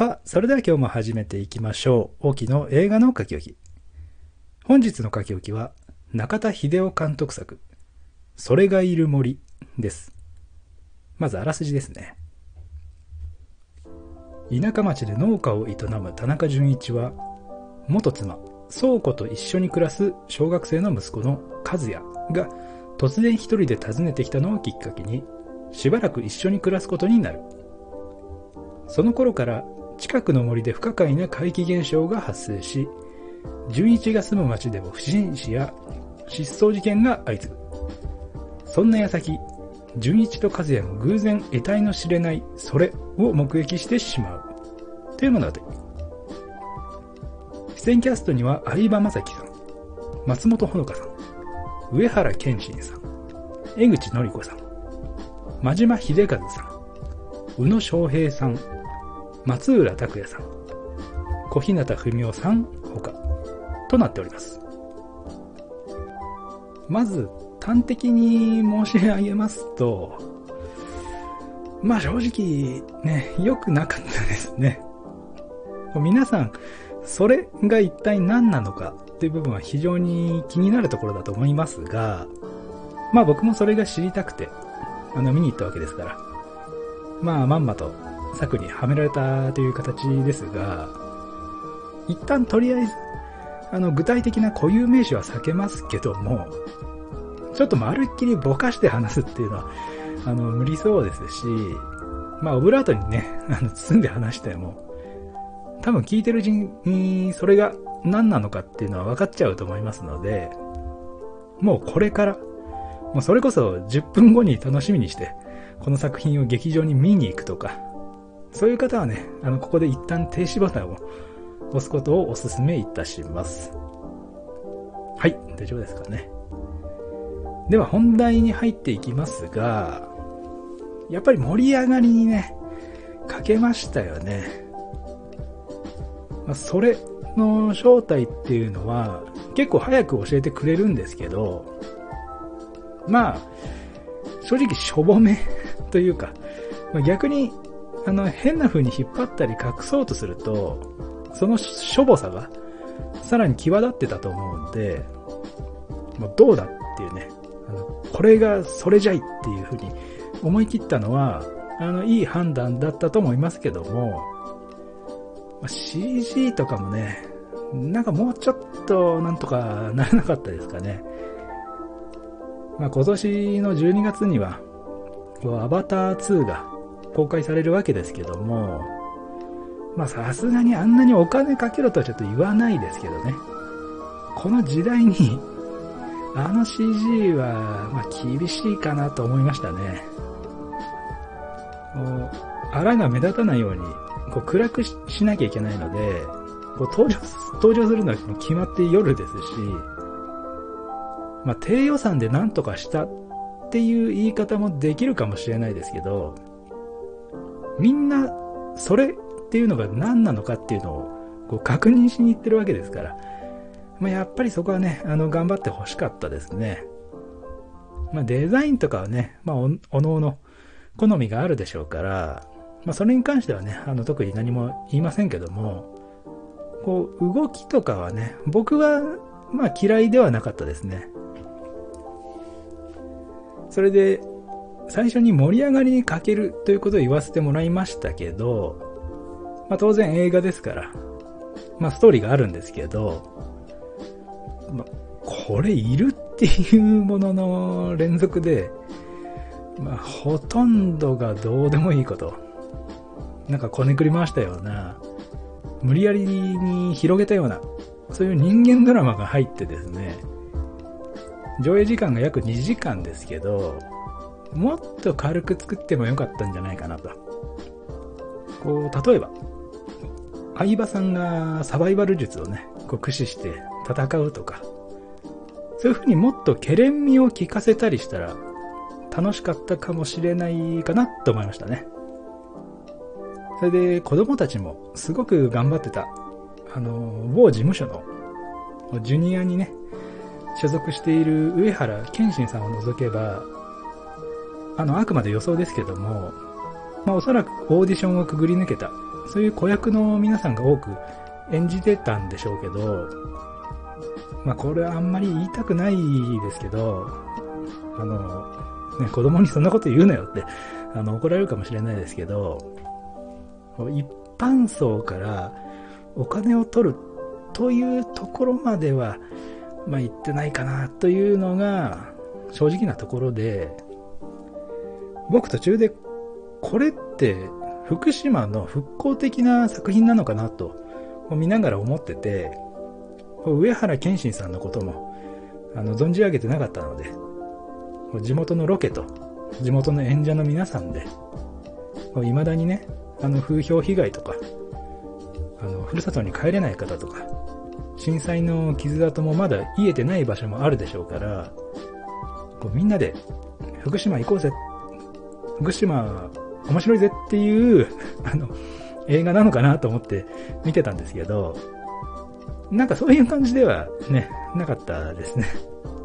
さあ、それでは今日も始めていきましょう。大木の映画の書き置き。本日の書き置きは、中田秀夫監督作、それがいる森です。まずあらすじですね。田舎町で農家を営む田中純一は、元妻、倉庫と一緒に暮らす小学生の息子の和也が突然一人で訪ねてきたのをきっかけに、しばらく一緒に暮らすことになる。その頃から近くの森で不可解な怪奇現象が発生し、純一が住む町でも不審死や失踪事件が相次ぐ。そんな矢先、純一と和也も偶然得体の知れないそれを目撃してしまうという物語。出演キャストには相葉雅紀さん、松本穂香さん、上原謙信さん、江口のり子さん、真島秀和さん、宇野昌平さん、松浦拓也さん、小日向文夫さん他となっております。まず端的に申し上げますと、正直ね、良くなかったですね。皆さんそれが一体何なのかという部分は非常に気になるところだと思いますが、僕もそれが知りたくて見に行ったわけですから、まんまと策にはめられたという形ですが、一旦とりあえず具体的な固有名詞は避けますけども、ちょっとまるっきりぼかして話すっていうのは無理そうですし、オブラートにね包んで話しても多分聞いてるうちにそれが何なのかっていうのは分かっちゃうと思いますので、もうこれからそれこそ10分後に楽しみにしてこの作品を劇場に見に行くとか、そういう方はね、ここで一旦停止ボタンを押すことをお勧めいたします。はい、大丈夫ですかね。では本題に入っていきますが、やっぱり盛り上がりにね、欠けましたよね。それの正体っていうのは結構早く教えてくれるんですけど、正直しょぼめというか、逆に変な風に引っ張ったり隠そうとすると、そのしょぼさがさらに際立ってたと思うんで、どうだっていうね、これがそれじゃいっていう風に思い切ったのは、いい判断だったと思いますけども、CG とかもね、もうちょっとなんとかならなかったですかね。今年の12月には、アバター2が公開されるわけですけども、さすがにあんなにお金かけろとはちょっと言わないですけどね。この時代に、CG は、厳しいかなと思いましたね。あらが目立たないように、暗く しなきゃいけないので、登場するのは決まって夜ですし、低予算で何とかしたっていう言い方もできるかもしれないですけど、みんなそれっていうのが何なのかっていうのを確認しに行ってるわけですから、やっぱりそこはね、頑張ってほしかったですね。デザインとかはね、おのおの好みがあるでしょうから、それに関してはね、特に何も言いませんけども、動きとかはね、僕は嫌いではなかったですね。それで最初に盛り上がりに欠けるということを言わせてもらいましたけど、当然映画ですから、ストーリーがあるんですけど、これいるっていうものの連続で、ほとんどがどうでもいいこと、こねくり回したような、無理やりに広げたような、そういう人間ドラマが入ってですね、上映時間が約2時間ですけど、もっと軽く作ってもよかったんじゃないかなと。例えば、相葉さんがサバイバル術をね、駆使して戦うとか、そういう風にもっとケレン味を効かせたりしたら、楽しかったかもしれないかなと思いましたね。それで子供たちもすごく頑張ってた、某事務所のジュニアにね、所属している上原謙信さんを除けば、あくまで予想ですけども、おそらくオーディションをくぐり抜けたそういう子役の皆さんが多く演じてたんでしょうけど、これはあんまり言いたくないですけど、子供にそんなこと言うなよって、怒られるかもしれないですけど、一般層からお金を取るというところまでは、言ってないかなというのが正直なところで、僕途中でこれって福島の復興的な作品なのかなと見ながら思ってて、上原謙信さんのことも存じ上げてなかったので、地元のロケと地元の演者の皆さんで未だにね、風評被害とかふるさとに帰れない方とか震災の傷跡もまだ癒えてない場所もあるでしょうから、みんなで福島行こうぜ、福島面白いぜっていう映画なのかなと思って見てたんですけど、なんかそういう感じではね、なかったですね。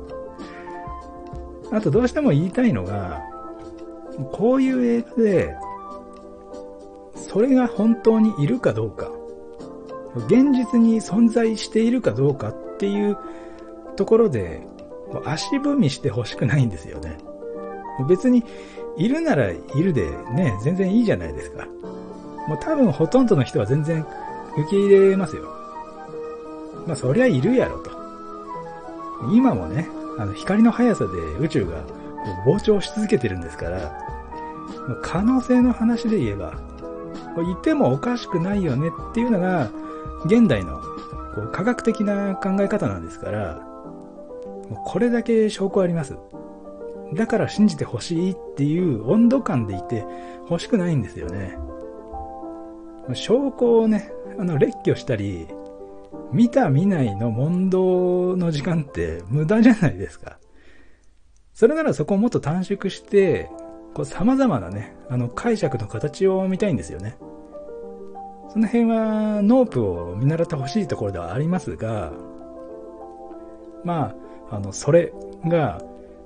あとどうしても言いたいのが、こういう映画でそれが本当にいるかどうか、現実に存在しているかどうかっていうところで足踏みしてほしくないんですよね。別にいるならいるでね、全然いいじゃないですか。多分ほとんどの人は全然受け入れますよ。そりゃいるやろと。今もね、光の速さで宇宙が膨張し続けてるんですから、可能性の話で言えば、いてもおかしくないよねっていうのが現代の科学的な考え方なんですから、これだけ証拠あります。だから信じてほしいっていう温度感でいて欲しくないんですよね。証拠をね、列挙したり、見た見ないの問答の時間って無駄じゃないですか。それならそこをもっと短縮して、様々なね、解釈の形を見たいんですよね。その辺はノープを見習ってほしいところではありますが、それが、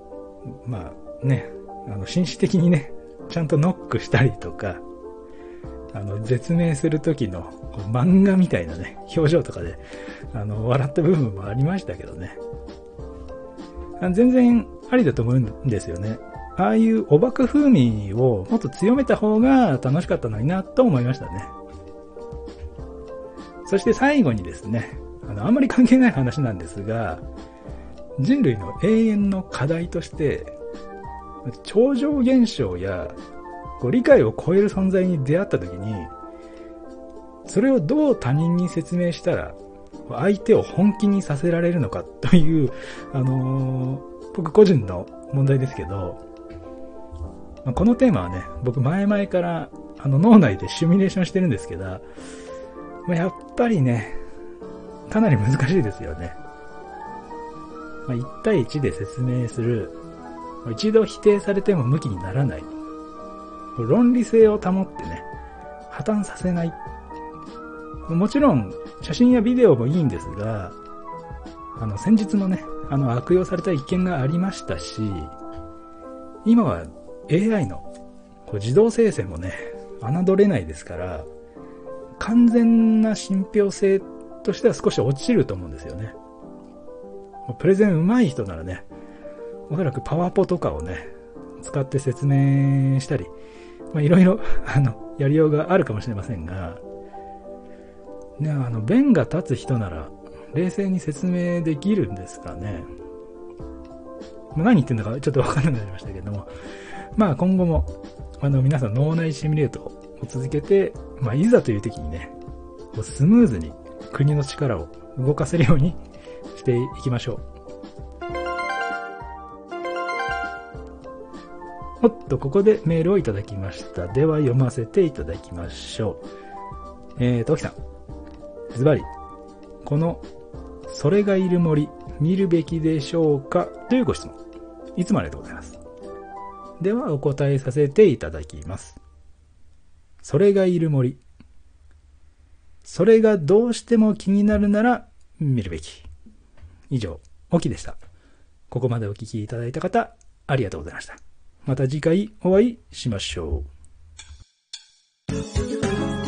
紳士的にね、ちゃんとノックしたりとか、絶命する時の漫画みたいなね、表情とかで、笑った部分もありましたけどね。全然ありだと思うんですよね。ああいうおバカ風味をもっと強めた方が楽しかったのになと思いましたね。そして最後にですね、あんまり関係ない話なんですが、人類の永遠の課題として、超常現象や理解を超える存在に出会った時に、それをどう他人に説明したら相手を本気にさせられるのかという、僕個人の問題ですけど、このテーマはね、僕前々から脳内でシミュレーションしてるんですけど、やっぱりね、かなり難しいですよね。1対1で説明する、一度否定されても無気にならない、論理性を保ってね、破綻させない。もちろん写真やビデオもいいんですが、先日もね、悪用された一件がありましたし、今は AI の自動生成もね、侮れないですから、完全な信憑性としては少し落ちると思うんですよね。プレゼン上手い人ならね、おそらくパワポとかをね、使って説明したり、いろいろ、やりようがあるかもしれませんが、ね、弁が立つ人なら、冷静に説明できるんですかね。何言ってんだかちょっとわかんなくなりましたけども、今後も、皆さん脳内シミュレートを続けて、いざという時にね、スムーズに国の力を動かせるようにしていきましょう。おっと、ここでメールをいただきました。では読ませていただきましょう。トキさん。ズバリ、この、それがいる森、見るべきでしょうかというご質問。いつもありがとうございます。ではお答えさせていただきます。それがいる森。それがどうしても気になるなら見るべき。以上、オキでした。ここまでお聞きいただいた方、ありがとうございました。また次回お会いしましょう。